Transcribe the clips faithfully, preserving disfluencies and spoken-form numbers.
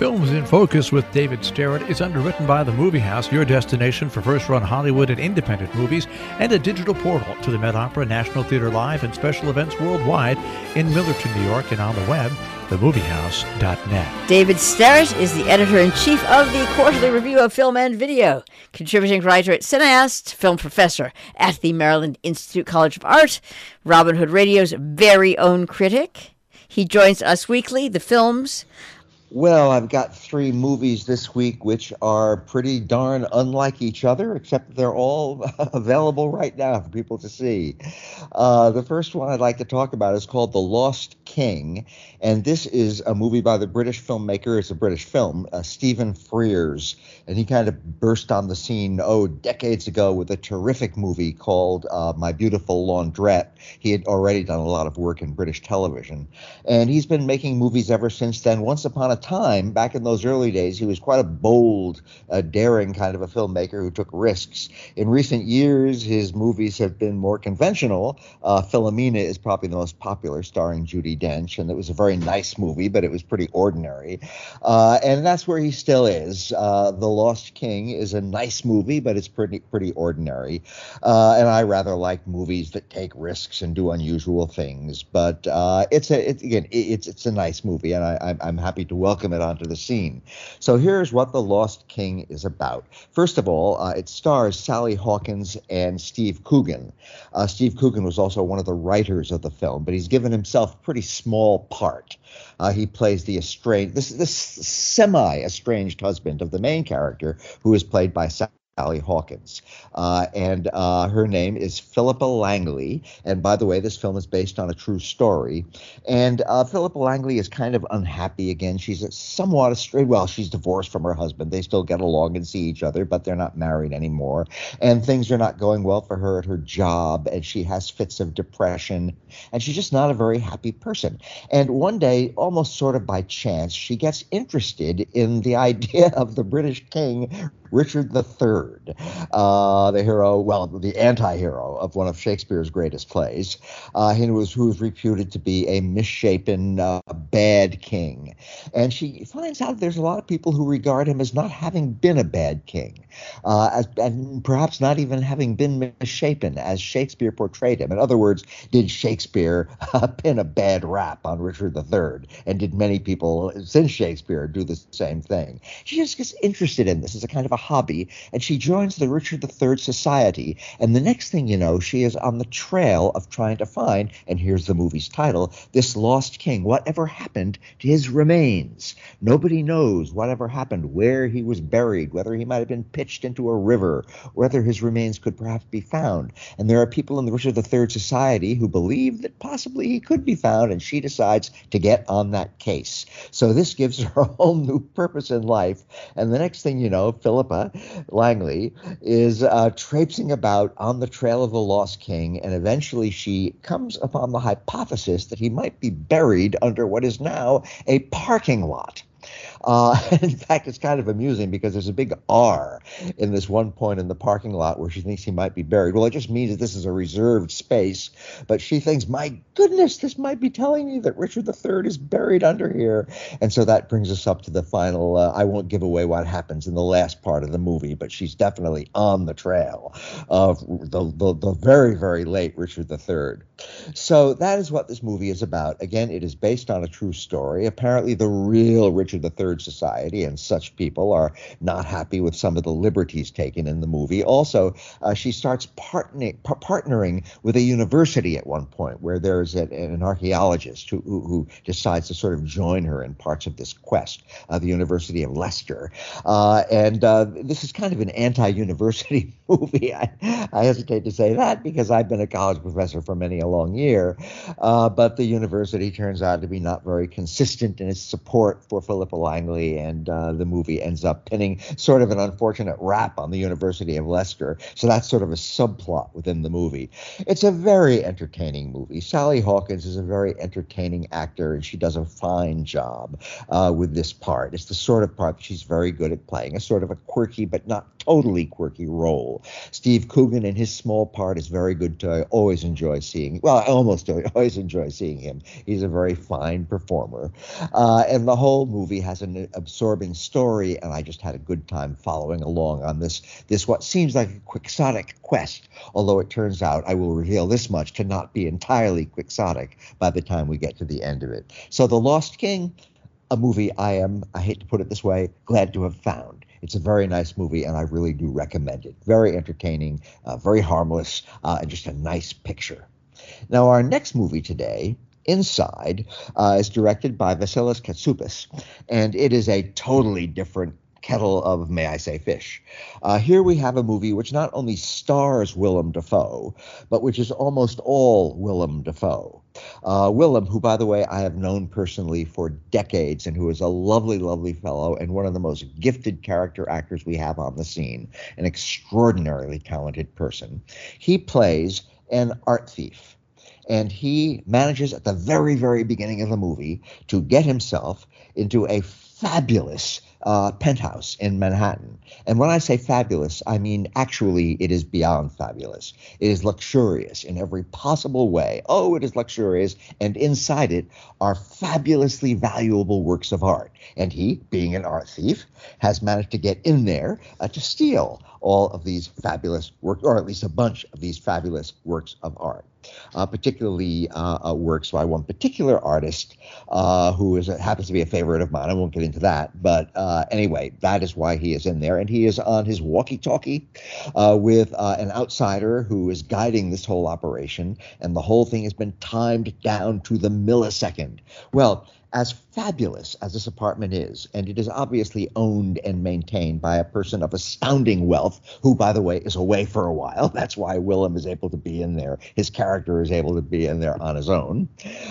Films in Focus with David Starrett is underwritten by The Movie House, your destination for first-run Hollywood and independent movies, and a digital portal to the Met Opera, National Theater Live, and special events worldwide in Millerton, New York, and on the web, the movie house dot net. David Starrett is the editor-in-chief of the Quarterly Review of Film and Video, contributing writer at Cineast, film professor at the Maryland Institute College of Art, Robin Hood Radio's very own critic. He joins us weekly. The films... Well, I've got three movies this week which are pretty darn unlike each other, except that they're all available right now for people to see. Uh, the first one I'd like to talk about is called The Lost King, and this is a movie by the British filmmaker, it's a British film, uh, Stephen Frears, and he kind of burst on the scene, oh, decades ago with a terrific movie called uh, My Beautiful Laundrette. He had already done a lot of work in British television, and he's been making movies ever since then. Once upon a time, back in those early days, he was quite a bold, uh, daring kind of a filmmaker who took risks. In recent years, his movies have been more conventional. Uh, Philomena is probably the most popular, starring Judi Dench, and it was a very nice movie, but it was pretty ordinary. Uh, and that's where he still is. Uh, The Lost King is a nice movie, but it's pretty pretty ordinary. Uh, and I rather like movies that take risks and do unusual things. But uh, it's a it's, again, it's it's a nice movie, and I, I'm happy to welcome it onto the scene. So here's what The Lost King is about. First of all, uh, it stars Sally Hawkins and Steve Coogan. Uh, Steve Coogan was also one of the writers of the film, but he's given himself a pretty small part. Uh, he plays the estranged, this, this semi-estranged husband of the main character, who is played by Sally Sally Hawkins, uh, and uh, her name is Philippa Langley. And by the way, this film is based on a true story. And uh, Philippa Langley is kind of unhappy again. She's a somewhat estranged. Well, she's divorced from her husband. They still get along and see each other, but they're not married anymore. And things are not going well for her at her job. And she has fits of depression. And she's just not a very happy person. And one day, almost sort of by chance, she gets interested in the idea of the British king, Richard the Third, uh, the hero, well, the anti-hero of one of Shakespeare's greatest plays, uh, who was who was reputed to be a misshapen, uh, bad king. And she finds out there's a lot of people who regard him as not having been a bad king, uh, as, and perhaps not even having been misshapen as Shakespeare portrayed him. In other words, did Shakespeare uh, pin a bad rap on Richard the Third? And did many people since Shakespeare do the same thing? She just gets interested in this as a kind of a hobby, and she joins the Richard the Third Society, and the next thing you know, she is on the trail of trying to find, and here's the movie's title, this lost king. Whatever happened to his remains? Nobody knows whatever happened, where he was buried, whether he might have been pitched into a river, whether his remains could perhaps be found. And there are people in the Richard the Third Society who believe that possibly he could be found, and she decides to get on that case. So this gives her a whole new purpose in life, and the next thing you know, Philippa Langley is uh, traipsing about on the trail of the lost king, and eventually she comes upon the hypothesis that he might be buried under what is now a parking lot. Uh, in fact, it's kind of amusing because there's a big R in this one point in the parking lot where she thinks he might be buried. Well, it just means that this is a reserved space, but she thinks, my goodness, this might be telling me that Richard the Third is buried under here. And so that brings us up to the final, uh, I won't give away what happens in the last part of the movie, but she's definitely on the trail of the, the, the very, very late Richard the Third. So that is what this movie is about. Again, it is based on a true story. Apparently, the real Richard the Third Society and such people are not happy with some of the liberties taken in the movie. Also, uh, she starts partnering, par- partnering with a university at one point where there's a, an archaeologist who, who, who decides to sort of join her in parts of this quest, uh, the University of Leicester. Uh, and uh, this is kind of an anti-university movie. I, I hesitate to say that because I've been a college professor for many a long year, uh, but the university turns out to be not very consistent in its support for Philippa Langley, and uh, the movie ends up pinning sort of an unfortunate rap on the University of Leicester. So that's sort of a subplot within the movie. It's a very entertaining movie. Sally Hawkins is a very entertaining actor, and she does a fine job uh, with this part. It's the sort of part that she's very good at playing, a sort of a quirky but not totally quirky role. Steve Coogan in his small part is very good too. I always enjoy seeing, well, I almost always enjoy seeing him. He's a very fine performer. Uh, and the whole movie has an absorbing story, and I just had a good time following along on this, this what seems like a quixotic quest, although it turns out, I will reveal this much, to not be entirely quixotic by the time we get to the end of it. So The Lost King, a movie I am, I hate to put it this way, glad to have found. It's a very nice movie, and I really do recommend it. Very entertaining, uh, very harmless, uh, and just a nice picture. Now, our next movie today, Inside, uh, is directed by Vasilis Katsoupis, and it is a totally different kettle of, may I say, fish. Uh, here we have a movie which not only stars Willem Dafoe, but which is almost all Willem Dafoe. Uh, Willem, who, by the way, I have known personally for decades and who is a lovely, lovely fellow and one of the most gifted character actors we have on the scene, an extraordinarily talented person. He plays an art thief, and he manages at the very, very beginning of the movie to get himself into a fabulous Uh, penthouse in Manhattan. And when I say fabulous, I mean actually it is beyond fabulous. It is luxurious in every possible way. Oh, it is luxurious. And inside it are fabulously valuable works of art. And he, being an art thief, has managed to get in there uh, to steal all of these fabulous works, or at least a bunch of these fabulous works of art. Uh, particularly uh, uh, works by one particular artist uh, who is happens to be a favorite of mine. I won't get into that, but uh, anyway, that is why he is in there, and he is on his walkie-talkie uh, with uh, an outsider who is guiding this whole operation, and the whole thing has been timed down to the millisecond. Well, as fabulous as this apartment is, and it is obviously owned and maintained by a person of astounding wealth, who, by the way, is away for a while. That's why Willem is able to be in there. His character is able to be in there on his own.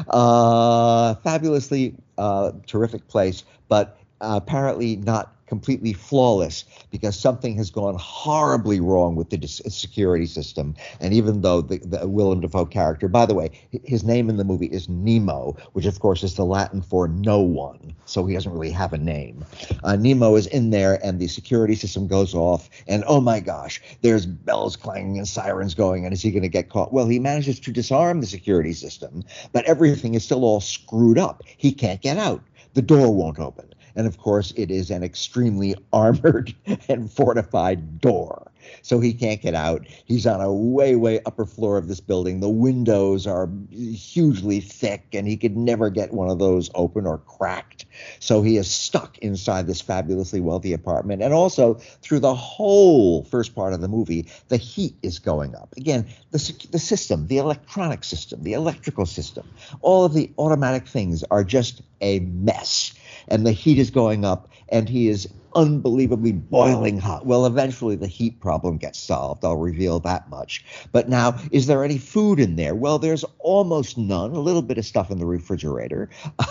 Uh, fabulously uh, terrific place, but uh, apparently not completely flawless, because something has gone horribly wrong with the dis- security system. And even though the, the Willem Dafoe character, by the way, his name in the movie is Nemo, which of course is the Latin for no one, so he doesn't really have a name. Uh, Nemo is in there, and the security system goes off, and oh my gosh, there's bells clanging and sirens going, and is he going to get caught? Well, he manages to disarm the security system, but everything is still all screwed up. He can't get out. The door won't open. And of course, it is an extremely armored and fortified door. So he can't get out. He's on a way, way upper floor of this building. The windows are hugely thick, and he could never get one of those open or cracked. So he is stuck inside this fabulously wealthy apartment. And also, through the whole first part of the movie, the heat is going up. Again, the, the system, the electronic system, the electrical system, all of the automatic things are just a mess. And the heat is going up, and he is unbelievably boiling hot. Well, eventually the heat problem gets solved. I'll reveal that much. But now, is there any food in there? Well, there's almost none. A little bit of stuff in the refrigerator.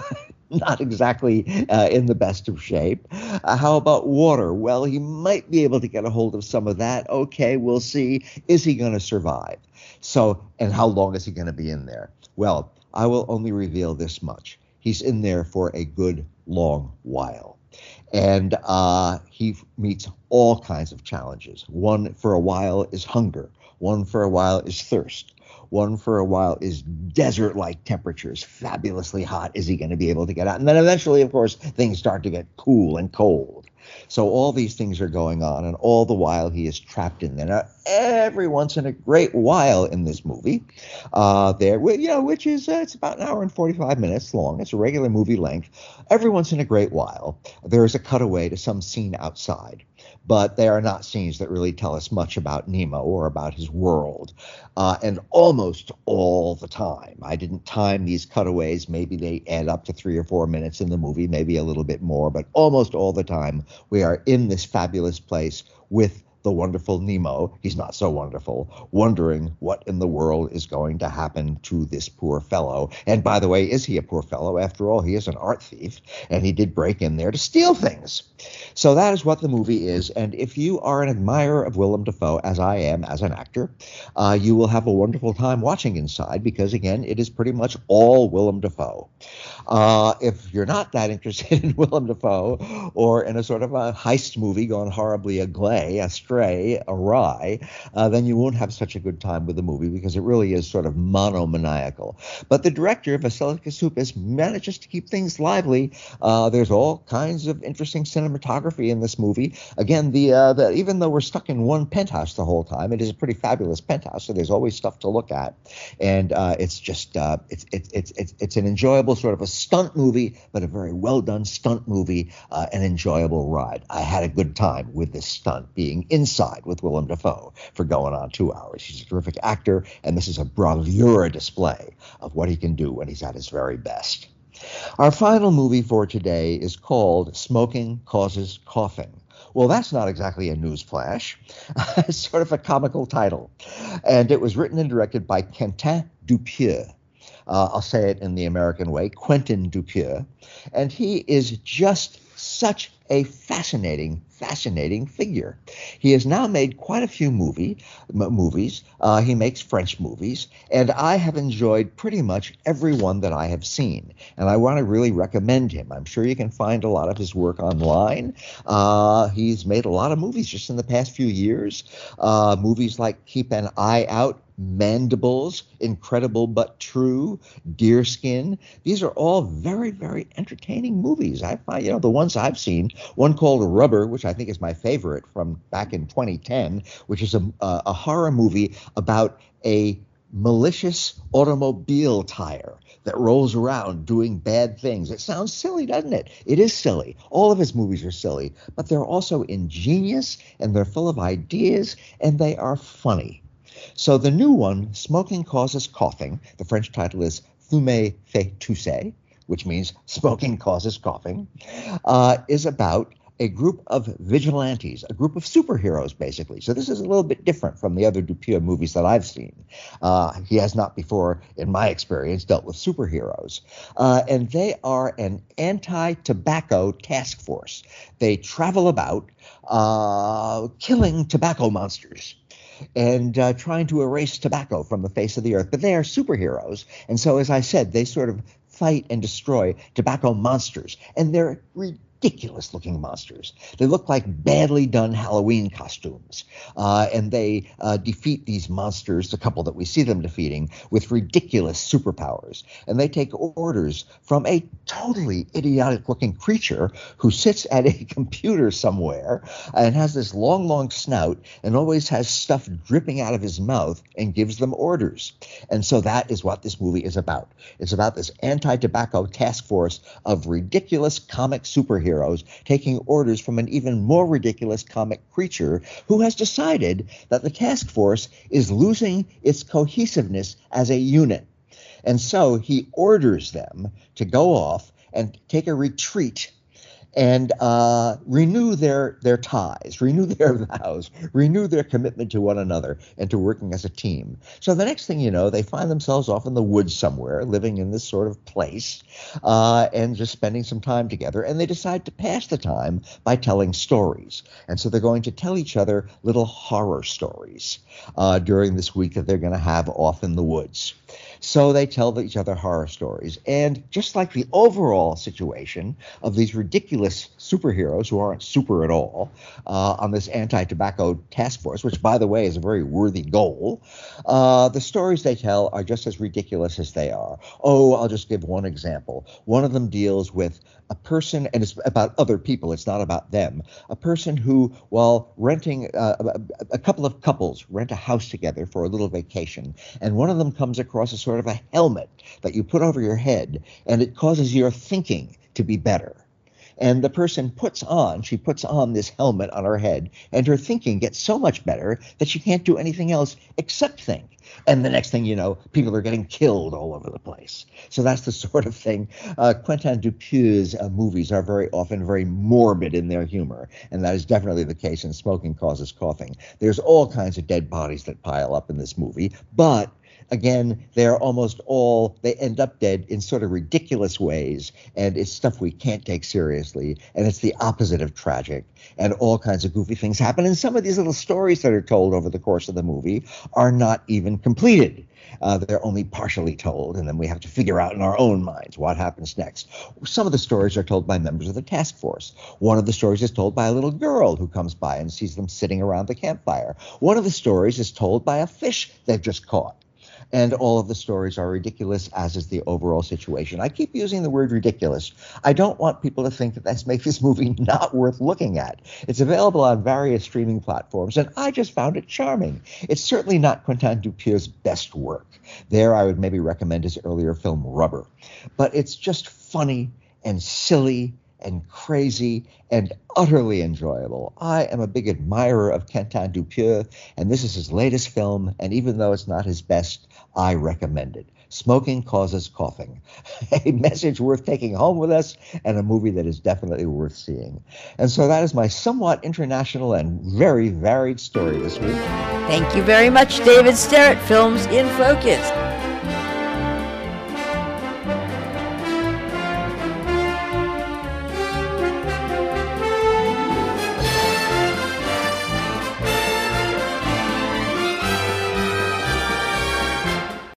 Not exactly uh, in the best of shape. Uh, how about water? Well, he might be able to get a hold of some of that. Okay, we'll see. Is he going to survive? So, and how long is he going to be in there? Well, I will only reveal this much. He's in there for a good long while. And uh, he meets all kinds of challenges. One for a while is hunger. One for a while is thirst. One for a while is desert-like temperatures, fabulously hot. Is he going to be able to get out? And then eventually, of course, things start to get cool and cold. So all these things are going on, and all the while he is trapped in there. Now, every once in a great while in this movie, uh, there, you know, which is uh, it's about an hour and forty-five minutes long. It's a regular movie length. Every once in a great while, there is a cutaway to some scene outside. But they are not scenes that really tell us much about Nemo or about his world. Uh, and almost all the time, I didn't time these cutaways. Maybe they add up to three or four minutes in the movie, maybe a little bit more. But almost all the time, we are in this fabulous place with the wonderful Nemo, he's not so wonderful, wondering what in the world is going to happen to this poor fellow. And by the way, is he a poor fellow? After all, he is an art thief, and he did break in there to steal things. So that is what the movie is. And if you are an admirer of Willem Dafoe, as I am as an actor, uh, you will have a wonderful time watching Inside, because, again, it is pretty much all Willem Dafoe. Uh, if you're not that interested in Willem Dafoe or in a sort of a heist movie gone horribly agley, astray, awry, uh, then you won't have such a good time with the movie because it really is sort of monomaniacal. But the director, Vasily Kasoupas, manages to keep things lively. Uh, there's all kinds of interesting cinematography in this movie. Again, the, uh, the even though we're stuck in one penthouse the whole time, it is a pretty fabulous penthouse, so there's always stuff to look at. And uh, it's just uh, it's, it's it's it's it's an enjoyable sort of a stunt movie, but a very well done stunt movie, uh, an enjoyable ride. I had a good time with this stunt being inside with Willem Dafoe for going on two hours. He's a terrific actor, and this is a bravura display of what he can do when he's at his very best. Our final movie for today is called Smoking Causes Coughing. Well, that's not exactly a news flash. It's sort of a comical title. And it was written and directed by Quentin Dupieux. Uh, I'll say it in the American way, Quentin Dupieux. And he is just such a fascinating, fascinating figure. He has now made quite a few movie, m- movies. Uh, he makes French movies, and I have enjoyed pretty much every one that I have seen. And I want to really recommend him. I'm sure you can find a lot of his work online. Uh, he's made a lot of movies just in the past few years. Uh, movies like Keep an Eye Out, Mandibles, Incredible But True, Deerskin. These are all very, very entertaining movies. I find, you know, the ones I've seen, one called Rubber, which I think is my favorite from back in twenty ten, which is a, a, a horror movie about a malicious automobile tire that rolls around doing bad things. It sounds silly, doesn't it? It is silly. All of his movies are silly, but they're also ingenious, and they're full of ideas, and they are funny. So the new one, Smoking Causes Coughing, the French title is Fumer fait tousser, which means smoking causes coughing, uh, is about a group of vigilantes, a group of superheroes, basically. So this is a little bit different from the other Dupieux movies that I've seen. Uh, he has not before, in my experience, dealt with superheroes. Uh, and they are an anti-tobacco task force. They travel about uh, killing tobacco monsters and uh, trying to erase tobacco from the face of the earth. But they are superheroes. And so, as I said, they sort of fight and destroy tobacco monsters. And they're ridiculous looking monsters. They look like badly done Halloween costumes. Uh, and they uh, defeat these monsters, the couple that we see them defeating, with ridiculous superpowers. And they take orders from a totally idiotic looking creature who sits at a computer somewhere and has this long, long snout and always has stuff dripping out of his mouth and gives them orders. And so that is what this movie is about. It's about this anti-tobacco task force of ridiculous comic superheroes taking orders from an even more ridiculous comic creature who has decided that the task force is losing its cohesiveness as a unit. And so he orders them to go off and take a retreat and uh, renew their, their ties, renew their vows, renew their commitment to one another and to working as a team. So the next thing you know, they find themselves off in the woods somewhere, living in this sort of place, uh, and just spending some time together. And they decide to pass the time by telling stories. And so they're going to tell each other little horror stories uh, during this week that they're going to have off in the woods. So they tell each other horror stories. And just like the overall situation of these ridiculous superheroes who aren't super at all uh, on this anti-tobacco task force, which, by the way, is a very worthy goal, uh, the stories they tell are just as ridiculous as they are. Oh, I'll just give one example. One of them deals with a person, and it's about other people, it's not about them, a person who, while renting, uh, a, a couple of couples rent a house together for a little vacation, and one of them comes across a sort of a helmet that you put over your head, and it causes your thinking to be better. And the person puts on, she puts on this helmet on her head, and her thinking gets so much better that she can't do anything else except think. And the next thing you know, people are getting killed all over the place. So that's the sort of thing. Uh, Quentin Dupieux's uh, movies are very often very morbid in their humor, and that is definitely the case in Smoking Causes Coughing. There's all kinds of dead bodies that pile up in this movie, but again, they're almost all, they end up dead in sort of ridiculous ways, and it's stuff we can't take seriously, and it's the opposite of tragic, and all kinds of goofy things happen. And some of these little stories that are told over the course of the movie are not even completed. Uh, they're only partially told, and then we have to figure out in our own minds what happens next. Some of the stories are told by members of the task force. One of the stories is told by a little girl who comes by and sees them sitting around the campfire. One of the stories is told by a fish they've just caught. And all of the stories are ridiculous, as is the overall situation. I keep using the word ridiculous. I don't want people to think that that's make this movie not worth looking at. It's available on various streaming platforms, and I just found it charming. It's certainly not Quentin Dupier's best work. There, I would maybe recommend his earlier film Rubber. But it's just funny and silly and crazy and utterly enjoyable. I am a big admirer of Quentin Dupieux, and this is his latest film, and even though it's not his best, I recommend it. Smoking Causes Coughing. A message worth taking home with us, and a movie that is definitely worth seeing. And so that is my somewhat international and very varied story this week. Thank you very much, David Sterrett, Films in Focus.